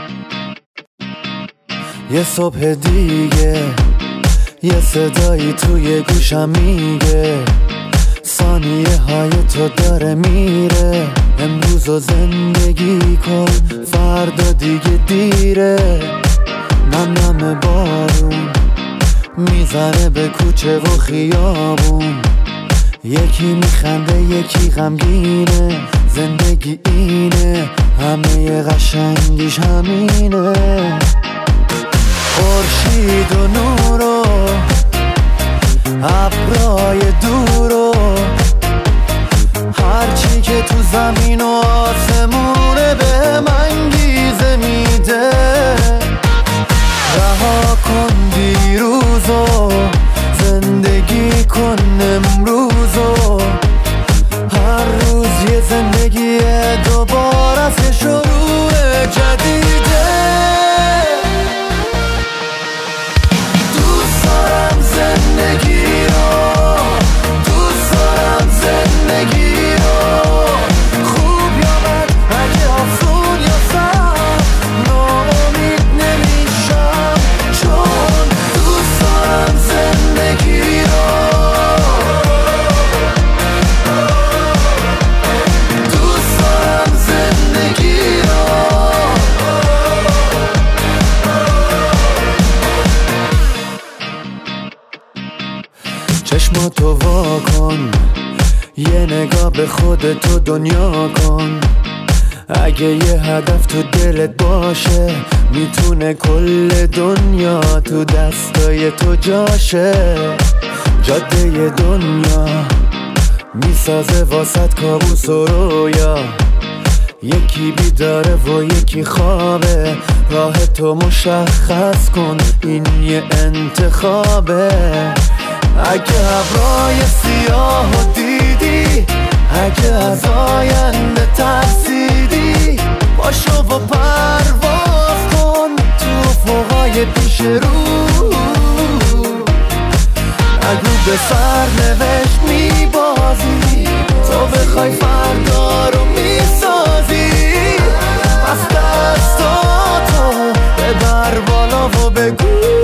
یه صبح دیگه یه صدایی توی گوشم میگه ثانیه های تو داره میره، امروز زندگی کن فردا دیگه دیره. نم بارون میزنه به کوچه و خیابون، یکی میخنده یکی غمگینه، زندگی اینه همه قشنگیش همینه. خورشید و نور و ابرای دور و هرچی که تو زمین و آسمونه به من انگیزه میده. رها کن دیروزو زندگی کن امروزو، هر روز یه زندگی دوباره از شروع جدیده. دوست دارم زندگی رو، دوست دارم زندگی رو، خوب یا بد اگه افزون یا سر ناامید نمیشم، چون دوست دارم زندگی رو، دوست دارم زندگی رو. چشماتو وا کن، یه نگاه به خودتو دنیا کن، اگه یه هدف تو دلت باشه میتونه کل دنیا تو دستای تو جاشه. جاده دنیا میسازه واسط کابوس و رویا، یکی بیداره و یکی خوابه، راه تو مشخص کن این یه انتخابه. اگه ابرای سیاه و دیدی، اگه از آینده ترسیدی، باشو و پرواز کن تو افقای پیش رو. اگه به سرنوشت میبازی، تو بخوای فردا رو میسازی، پس دستاتو ببر بالا و بگو